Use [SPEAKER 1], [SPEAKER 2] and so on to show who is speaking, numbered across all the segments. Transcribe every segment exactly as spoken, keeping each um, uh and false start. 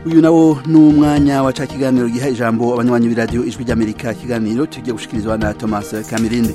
[SPEAKER 1] uyu nawo n'umwanya wa ca kiganiro giha ijambo abanywanyi b'iradio ijwi ry'Amerika, kiganiro tugiye gushikirizwa na Thomas Kamirinde.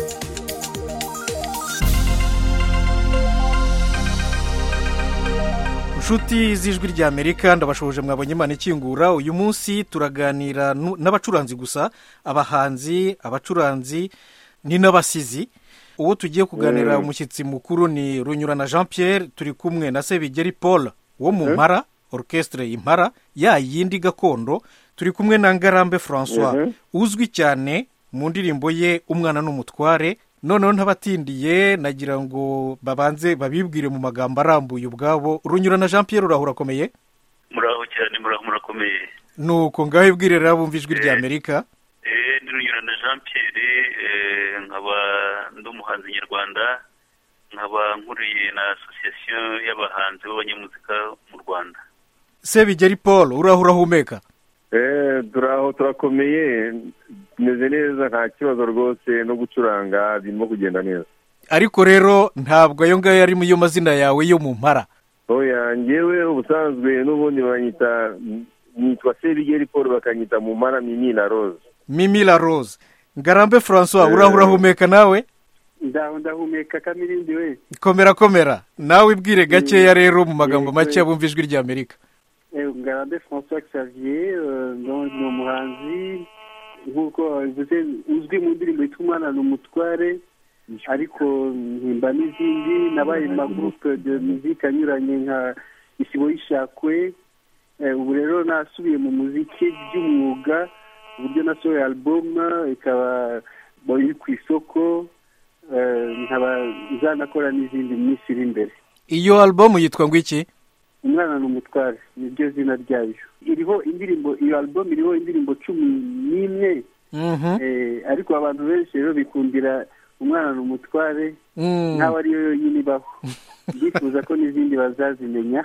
[SPEAKER 2] Nshuti z'ijwi ry'Amerika, ndabashoje mwabonye Imana ikingura. Uyu munsi turaganira n'abacuranzi gusa, abahanzi, abacuranzi ni n'abasizi. Uwo tugiye kuganira umushyitsi mukuru ni Runyurana Jean Pierre, turi kumwe na Sebigeri Paul wo mu Mpara, orchestre Impara ya yindi gakondo, turi kumwe na Ngarambe François uzwi cyane mu ndirimbo ye Umwana n'Umutware. Noneho ntabatindiye nagira ngo babanze babibwire mu magambo arambuye ubwabo. Runyurana Jean Pierre, urahura komeye?
[SPEAKER 3] Muraho cyane, muraho murakomeye.
[SPEAKER 2] Nuko ngaho ibwirira bumva ijwi ry'Amerika.
[SPEAKER 3] Eh, ni Runyurana Jean Pierre, eh nkaba ndumuhanzi nyarwanda, nkaba nkuriye na association y'abahanzi b'abanyamuzika mu Rwanda.
[SPEAKER 2] Sebigeri Paul, urahura humeka?
[SPEAKER 4] Eh, turaho turakomeye, meze neza, nta kibazo rwose, no gucuranga birimo kugenda neza.
[SPEAKER 2] Ariko rero ntabwo ayo ngayo ari mu yo mazina yawe yo mu Mpara.
[SPEAKER 4] Oya, ngewe ubusanzwe n'ubundi banyita nitwa Sebigeri Paul, bakanyita mu Mpara Mimi la Rose.
[SPEAKER 2] Mimi la Rose. Ngarambe François, eh, urahura humeka nawe?
[SPEAKER 5] Ndaho ndahumeka Kamirindi we.
[SPEAKER 2] Komera komera. Nawe ibwire gakeya rero mu magambo make abumva ijwi ry'Amerika.
[SPEAKER 5] Ngarambe François Xavier, ni umuhanzi nk'uko bivuze uzwi mu ndirimbo yitwa Umwana n'Umutware, ariko mpimba n'izindi, nabaye mu magroupe de musique anyuranye nka Isibo y'Ishakwe. Ubu rero nasubiye mu muziki by'umwuga, uburyo nasohoye album ikaba iri ku isoko, nkaba nzanakora n'izindi minsi iri imbere.
[SPEAKER 2] Iyo album yitwa ngo iki?
[SPEAKER 5] Umwana n'Umutware, niryo zina ryayo. Iriho indirimbo, iyo album iriho indirimbo cumi n'imwe.
[SPEAKER 2] Mhm.
[SPEAKER 5] Eh, ariko abantu benshi rero bikundira Umwana n'Umutware,
[SPEAKER 2] Mm.
[SPEAKER 5] ntawe ari yo yonyine ibaho. Ndifuza ko n'izindi bazazimenya.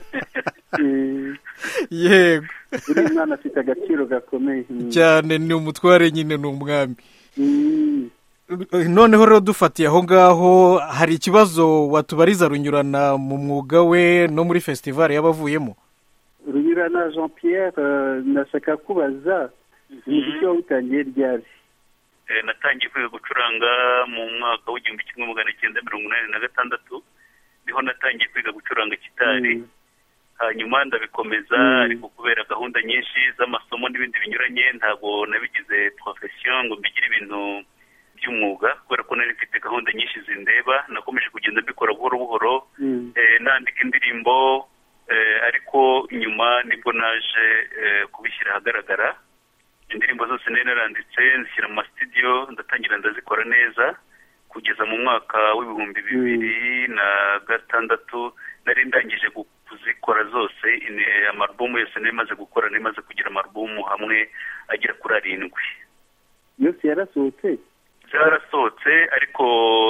[SPEAKER 5] Eh,
[SPEAKER 2] Yego.
[SPEAKER 5] buri mwana afite agaciro gakomeye.
[SPEAKER 2] Cyane ni umutware nyine ni umwami.
[SPEAKER 5] Mm.
[SPEAKER 2] Noneho rero dufatiye aho ngaho, hari ikibazo watubariza Runyurana mu mwuga we no muri festival y'abavuyemo?
[SPEAKER 5] Runyurana Jean Pierre, uh, nashaka kubaza umuziki wawe utangiye ryari?
[SPEAKER 3] Eh, natangiye kwiga gucuranga mu mwaka w'igihumbi kimwe magana cyenda mirongo inani na gatandatu. Niho natangiye kwiga gucuranga gitari. Mm. Hanyuma ndabikomeza, mm. ariko kubera gahunda nyinshi z'amasomo n'ibindi binyuranye ntago nabigize profession ngo mbigire ibintu by'umwuga, kubera ko nari mfite gahunda nyinshi zindeba. Nakomeje kugenda mbikora buhoro buhoro, mm. eh, nandika indirimbo, eh, ariko nyuma nibwo naje eh, kubishyira ahagaragara. Indirimbo zose nari naranditse nzishyira mu studio, ndatangira ndazikora neza kugeza mu mwaka w'ibihumbi bibiri mm. na gatandatu nari ndangije kuzikora zose. Amarubumu yose nari maze gukora, nari maze kugira amarubumu hamwe agera kuri arindwi.
[SPEAKER 5] Yose yarasohotse?
[SPEAKER 3] Zarasohotse, ariko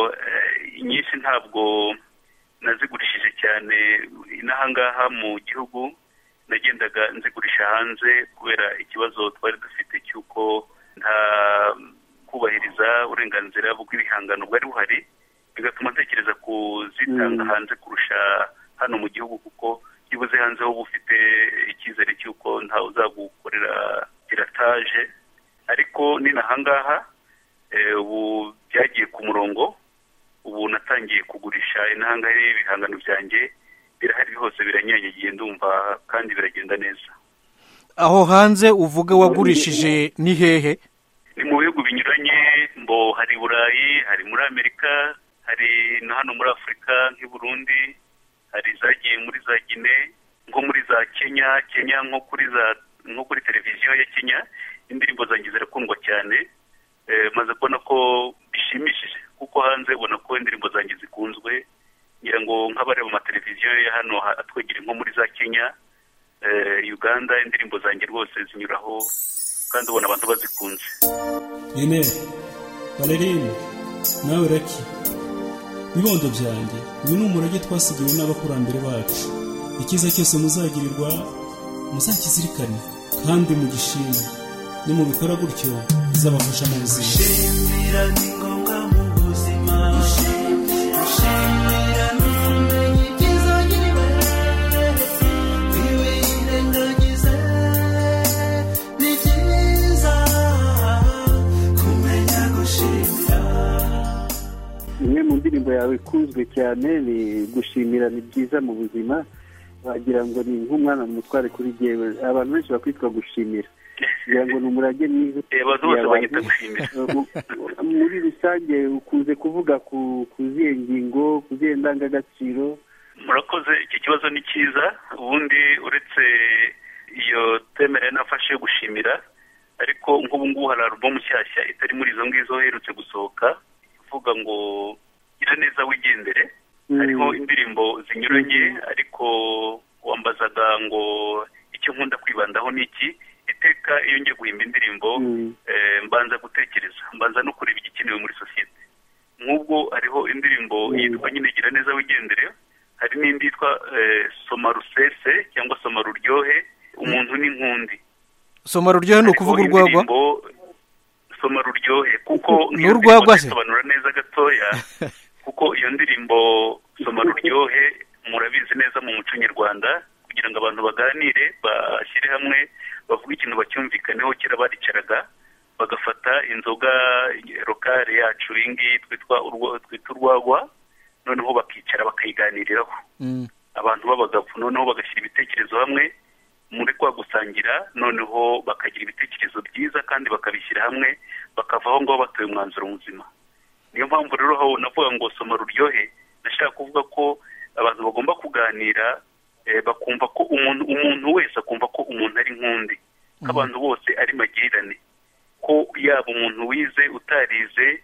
[SPEAKER 3] eh, nyinshi ntabwo nazigurishije cyane inahangaha mu gihugu. Nagendaga nzigurisha hanze kubera ikibazo twari dufite cy'uko nta kubahiriza uburenganzira bw'ibihangano bwari buhari, bigatuma ntekereza kuzitanga mm. hanze kurusha hano mu gihugu, kuko yibuze hanze ho bufite icyizere cy'uko nta uzagukorera piratage. Ariko ninahangaha ubu byagiye ku murongo, ubu natangiye kugurisha inahangaha ibihangano byanjye, birahari hose, biranyanyagiye ndumva kandi biragenda neza.
[SPEAKER 2] Aho hanze uvuga wagurishije ni hehe?
[SPEAKER 3] Ni mu bihugu binyuranye, mbo hari Burayi, hari muri Amerika, hari no hano muri Afrika nk'i Burundi, hari zagiye muri za Guinea, nko muri za Kenya, Kenya nko kuri za nko kuri televiziyo ya Kenya. Indirimbo zanjye zirakundwa cyane, eh, maze kubona ko bishimishije, kuko hanze ubona ko indirimbo zanjye zikunzwe. Ngira ngo nk'abareba ama televiziyo ya hano atwegera nko muri za Kenya, eh, Uganda, indirimbo zanjye rwose zinyuraho kandi ubona abantu bazikunze.
[SPEAKER 6] Yene Valerie nawe Raki, bibondo byanjye, uyu ni umurage twasigiwe n'abakurambere bacu. Ikiza cyose muzagirirwa muzakizirikane kandi mugishime, ni mu bikora gutyo bizabafasha mu buzima.
[SPEAKER 7] Shimira ni ngombwa mu buzima, shimira n'umenye ibyiza nyiriwe, wiwe irengagiza
[SPEAKER 5] yawe ikunzwe cyane ni gushimira ni byiza mu buzima wagira ngo ni nk'umwana mutware kuri jyewe abantu benshi bakwitwa gushimira kugira ngo ni umurage mwiza
[SPEAKER 3] abantu bose bagita gushimira
[SPEAKER 5] muri rusange ukunze kuvuga ku zihe ngingo ku zihe ndangagaciro.
[SPEAKER 3] Murakoze, iki kibazo ni cyiza. Ubundi uretse iyo temere nafashe gushimira, ariko nk'ubu ngubu hari album nshyashya itari muri izo ngizo iherutse gusohoka ivuga ngo gira neza wigendere. Hariho indirimbo zinyuranye, ariko wambazaga ngo icyo nkunda kwibandaho ni iki. Iteka iyo ngiye guhimba indirimbo mbanza gutekereza, mbanza no kureba igikenewe muri sosiyete. Nk'ubwo hariho indirimbo yitwa nyine gira neza wigendere, hari n'indi yitwa soma rusese cyangwa soma ruryohe, umuntu n'inkundi.
[SPEAKER 2] Soma ruryohe ni ukuvuga urwagwa?
[SPEAKER 3] Soma ruryohe kuko
[SPEAKER 2] n'urwagwa se
[SPEAKER 3] sobanura neza gatoya kuko iyo ndirimbo soma ruryohe murabizi neza mu muco nyarwanda, kugira ngo abantu baganire bashyire hamwe bavuga ikintu bacyumvikaneho. Kera baricaraga bagafata inzoga lokale yacu ingi twitwa twita urwagwa, noneho bakicara bakayiganiriraho abantu b'abagabo, noneho bagashyira ibitekerezo hamwe muri kwa gusangira, noneho bakagira ibitekerezo byiza kandi bakabishyira hamwe bakavaho ngo batoye umwanzuro muzima. Niyo mpamvu rero aho navuga ngo soma ruryohe, nashaka kuvuga ko abantu bagomba kuganira bakumva ko umuntu umuntu wese akumva ko umuntu ari nkundi, ko abantu bose ari magirirane, ko yaba umuntu wize utarize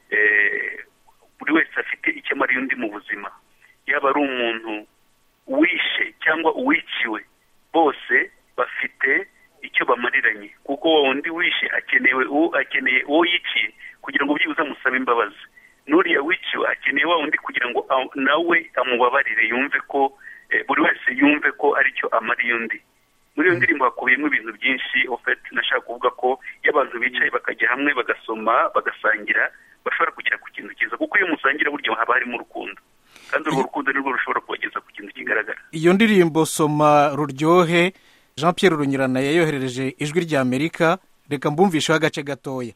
[SPEAKER 3] buri wese afite icyo amariye undi mu buzima, yaba ari umuntu wishe cyangwa uwiciwe, bose bafite icyo bamariranye, kuko undi wishe akenewe akeneye uwo yiciye kugira ngo byibuze amusabe imbabazi, n'uriya wiciwe akeneye wa undi kugira ngo nawe amubabarire, yumve ko buri wese yumve ko aricyo amariye undi. Muri iyo ndirimbo hakubiyemo ibintu byinshi. ofeti nashaka kuvuga ko iyo abantu bicaye bakajya hamwe bagasoma bagasangira bashobora kugera ku kintu cyiza, kuko iyo musangira burya haba harimo urukundo, kandi urwo rukundo nirwo rushobora kubageza ku kintu kigaragara.
[SPEAKER 2] Iyo ndirimbo soma ruryohe Jean Pierre Runyurana yayoherereje Ijwi rya Amerika, reka mbumvisheho agace gatoya.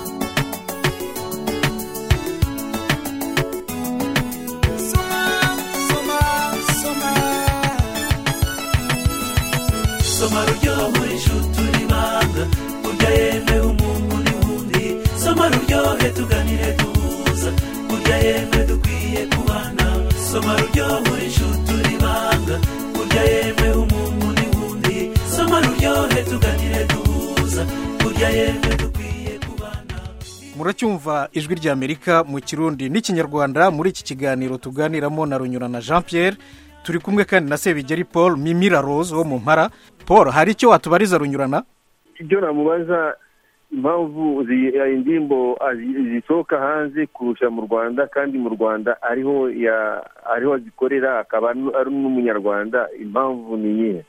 [SPEAKER 7] Soma ruryohe inshuti uribanga, burya yemewe umuntu n'ubundi. Soma ruryohe tuganire duhuza, burya yemewe dukwiye kubana. Soma ruryohe inshuti uribanga, burya yemewe umuntu n'ubundi. Soma ruryohe tuganire duhuza, burya yemewe dukwiye kubana.
[SPEAKER 2] Muracyumva Ijwi rya Amerika mu Kirundi n'Ikinyarwanda. Muri iki kiganiro tuganiramo na Runyurana Jean Pierre, turi kumwe kandi na Sebigeri Paul Mimira Rose wo mu Mpara. Paul, hari icyo watubariza Runyurana?
[SPEAKER 4] Ibyo namubaza impamvu indirimbo zisohoka hanze kurusha mu Rwanda, kandi mu Rwanda ariho ya ariho zikorera akaba ari n'umunyarwanda, impamvu ni iyihe?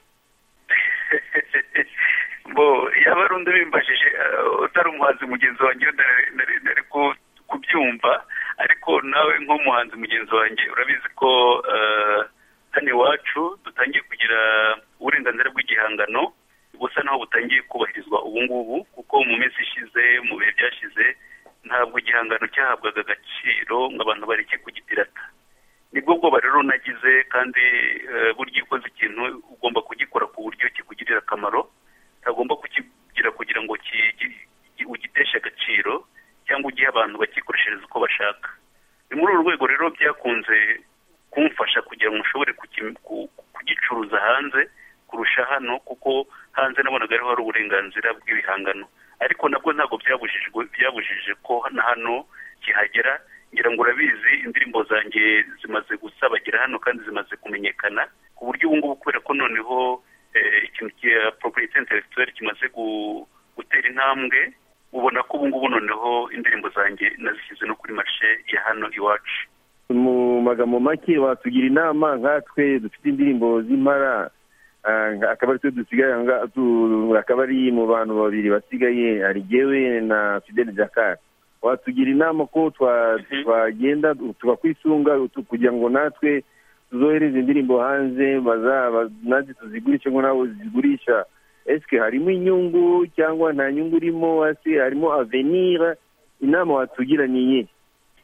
[SPEAKER 3] Bo yaba ari undi bimbajije utari umuhanzi mugenzi wanjye nari kubyumva, ariko nawe nk'umuhanzi mugenzi wanjye urabizi ko hano iwacu dutangiye kugira uburenganzira bw'igihangano busa naho butangiye kubahirizwa ubu ngubu, kuko mu minsi ishize mu bihe byashize ntabwo igihangano cyahabwaga agaciro ngo abantu bareke kugitirata. Nibwo bwoba rero nagize, kandi burya ukoze ikintu ugomba kugikora ku buryo kikugirira akamaro, utagomba kukigira kugira ngo ugiteshe agaciro cyangwa ugihe abantu bakikoreshereza uko bashaka. Ni muri uru rwego rero byakunze kumfasha kugira ngo ushobore kugicuruza hanze kurusha hano, kuko hanze nabonaga ariho hari uburenganzira bw'ibihangano, ariko nabwo ntabwo byabujijwe byabujije ko na hano kihagera. Ngira ngo urabizi indirimbo zanjye zimaze gusabagira hano kandi zimaze kumenyekana, ku buryo ubu ngubu kubera ko noneho ikintu cya propriété intellectuelle kimaze gutera intambwe, ubona ko ubu ngubu noneho indirimbo zanjye nazishyize no kuri marché ya hano iwacu.
[SPEAKER 4] Mu magambo make watugira inama nkatwe dufite indirimbo z'impara, akaba ari twe dusigaye akaba ari mu bantu babiri basigaye, ari jyewe na Fidel Jakar, watugira inama ko twagenda tugakwisunga kugira ngo natwe tuzohereze indirimbo hanze, natwe tuzigurishe ngo nawe uzigurisha? Eske harimo inyungu cyangwa nta nyungu irimo? Ase harimo avenir? Inama watugira ni iyihe?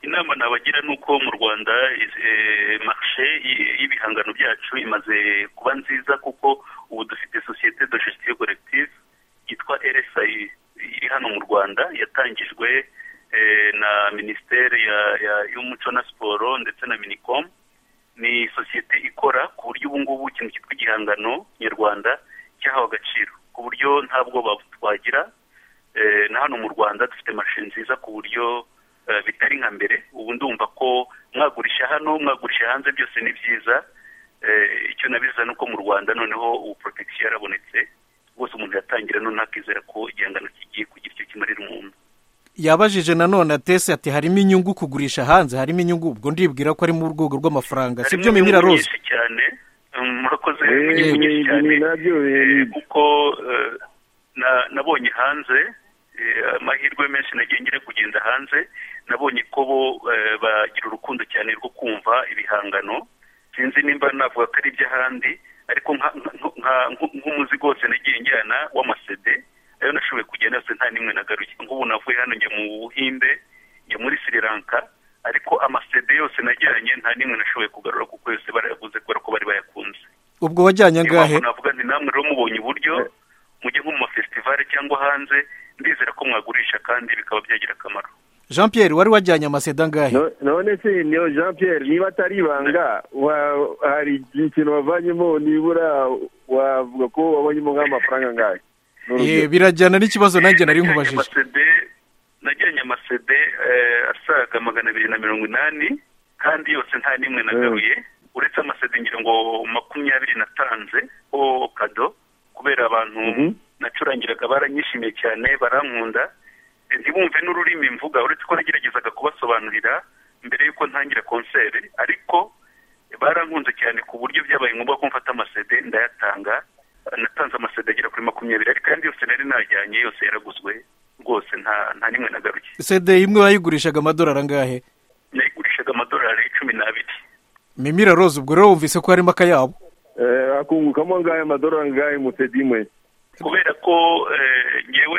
[SPEAKER 3] inama nabagira ni uko mu Rwanda marshe y'ibihangano byacu imaze kuba nziza, kuko ubu dufite sosiyete de gestion collective yitwa R S I iri hano mu Rwanda, yatangijwe na Minisiteri y'Umuco na Siporo ndetse na Minicom. Ni sosiyete ikora ku buryo ubu ngubu ikintu cyitwa igihangano nyarwanda cyahawe agaciro, ku buryo ntabwo twagira. Na hano mu Rwanda dufite marshe nziza ku buryo bitari nka mbere. Ubu ndumva ko mwagurisha hano mwagurisha hanze byose ni byiza. Icyo nabiza nuko mu Rwanda noneho ubu protection yarabonetse, bose umuntu yatangira none akizera ko igihangano kigiye kugira icyo kimarira umuntu.
[SPEAKER 2] Yabajije nanone atese ati harimo inyungu kugurisha hanze, harimo inyungu, ubwo ndibwira ko ari mu rwego rw'amafaranga, sibyo Mimira Rose?
[SPEAKER 3] Cyane murakoze nyinshi cyane, kuko nabonye hanze amahirwe menshi nagiye ngire kugenda hanze, nabonye ko bo bagira urukundo cyane rwo kumva ibihangano. Sinzi nimba navuga ko ari iby'ahandi, ariko nk'umuzigo wose nagiye njyana w'amasede ayo nashoboye kugenda yose nta nimwe nagaruye. Nk'ubu navuye hano njya mu Buhinde, njya muri Sri Lanka, ariko amasede yose najyanye nta nimwe nashoboye kugarura, kuko yose barayaguze kubera ko bari bayakunze.
[SPEAKER 2] Ubwo wajyanye angahe?
[SPEAKER 3] Navuga nti namwe rero mubonye uburyo mujye nko mu mafestivale cyangwa hanze, ndizera ko mwagurisha kandi bikaba byagira akamaro.
[SPEAKER 2] Jean Pierre, wari wajyanye amasede angahe?
[SPEAKER 4] None se niyo Jean Pierre, niba atari ibanga hari ikintu wavanyemo, nibura wavuga ko wabonyemo nk'amafaranga angahe?
[SPEAKER 2] Eh, birajyana n'ikibazo nanjye nari nkubajije.
[SPEAKER 3] Najyanye amasede asaga magana abiri na mirongo inani, kandi yose nta nimwe nagaruye, uretse amasede ngira ngo makumyabiri natanze o kado, kubera abantu nacurangiraga baranyishimiye cyane, barankunda, ntibumve n'ururimi mvuga, uretse ko nageragezaga kubasobanurira mbere yuko ntangira konsere, ariko barankunze cyane ku buryo byabaye ngombwa ko mfata amasede ndayatanga. Natanze amasede agera kuri makumyabiri, ariko kandi yose nari najyanye yose yaraguzwe rwose, nta nta nimwe nagaruye.
[SPEAKER 2] Sede imwe wayigurishaga amadolari angahe?
[SPEAKER 3] Nayigurishaga amadolari cumi n'abiri.
[SPEAKER 2] Mimira Rose, ubwo rero wumvise ko harimo akayabo?
[SPEAKER 4] Eh, akungukamo angahe amadolari angahe mu sede imwe?
[SPEAKER 3] Kubera ko ngewe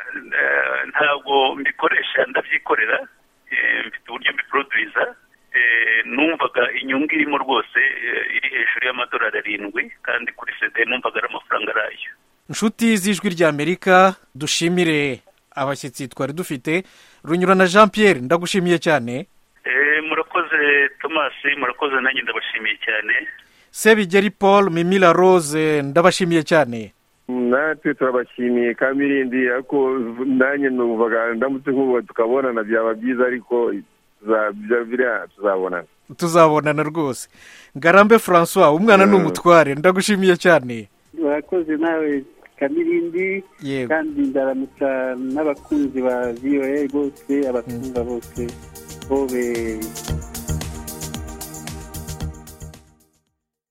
[SPEAKER 3] ntabwo mbikoresha, ndabyikorera, mfite uburyo mbiproduiza, numvaga inyungu irimo rwose iri hejuru y'amadolari arindwi, kandi kuri sede numvaga ari amafaranga arayo.
[SPEAKER 2] Inshuti z'Ijwi ry'Amerika, dushimire abashyitsi twari dufite. Runyurana Jean Pierre, ndagushimiye cyane.
[SPEAKER 3] Eh, murakoze Thomas, murakoze nanjye ndabashimiye cyane.
[SPEAKER 2] Sebigeri Paul, Mimira Rose, ndabashimiye cyane.
[SPEAKER 4] Natwe turabashimiye Kamirindi, ariko nanjye numvaga ndamutse nk'ubu tukabonana byaba byiza, ariko tuzabonana
[SPEAKER 2] tuzabonana rwose. Ngarambe François, umwana n'umutware, ndagushimiye cyane.
[SPEAKER 5] Urakoze nawe Kamirindi, kandi ndaramutsa n'abakunzi ba V O A bose, abakunzi bose bobe